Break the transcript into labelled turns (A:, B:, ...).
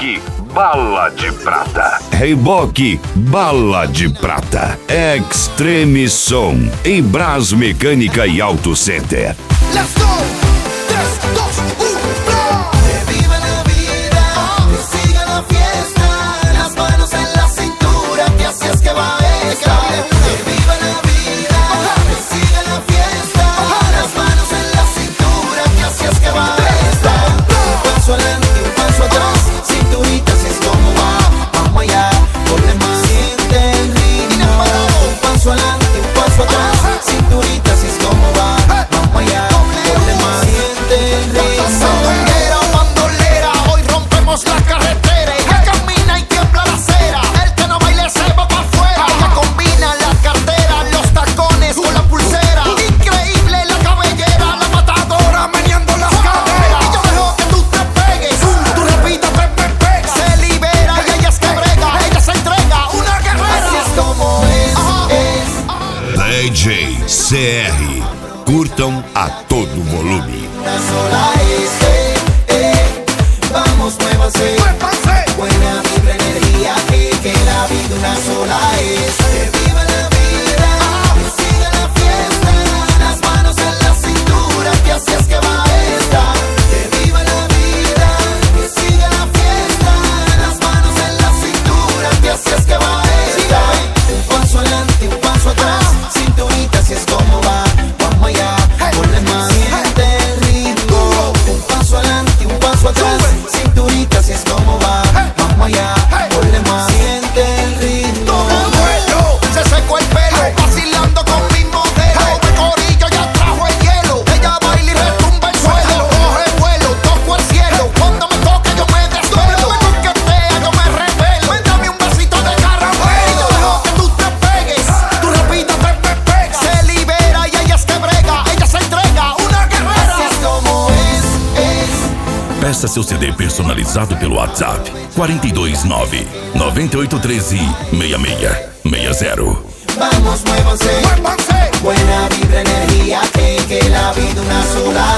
A: Reebok Bala de Prata. Reebok Bala de Prata. Extreme Som em Brás Mecânica e Auto Center.
B: Let's go! 3, 2, 1, ¡bla! Que viva la vida, que siga la fiesta, las manos en la cintura, que así es que va esta. Que viva la vida, que siga la fiesta, las manos en la cintura, que así es que va esta. Un paso adelante, un paso atrás, cinturita, así es como va. Vamos allá, ponle más, siente el ritmo. Un paso adelante, un paso atrás, cinturita, así es como va. Vamos allá, ponle más, siente el ritmo. Sandunguera o bandolera, hoy rompemos la carretera. Ella camina y tiembla la acera, el que no baile se va pa' afuera. Ella combina la cartera, los tacones con la pulsera. Increíble la cabellera, la matadora meneando las caderas. Y yo dejo que tú te pegues, tú repitas, se libera y ella es que brega, ella se entrega, una guerrera. Así es como es.
A: DJ CR. Curtam a todo volume.
B: Una sola vamos, muévanse. Buena vibra, energía, que la vida una sola es. Que viva la vida, que siga la fiesta, las manos en la cintura, que así es que va esta. Que viva la vida, que siga la fiesta, las manos en la cintura, que así es que va esta. Un paso adelante, un paso atrás, cinturita, así es como va. Vamos allá, ponle más, siente el ritmo. Un paso adelante, un paso atrás, cinturita, así es como va. Vamos allá, ponle más, siente el ritmo. Se secó el pelo, vacilando con mi modelo. De corillo ya trajo el hielo, ella baila y retumba el suelo. Coge vuelo, toco el cielo, cuando me toque yo me desvelo. Me coquetea, yo me revelo. Dame un besito de caramelo. Y yo dejo que tú te pegues, tú repitas, se libera y ella es que brega, ella se entrega, una guerrera. Así es como es.
C: Peça seu CD personalizado pelo WhatsApp 429 9813 6660.
B: Vamos, muévanse. Buena vibra, energía, que la vida una sola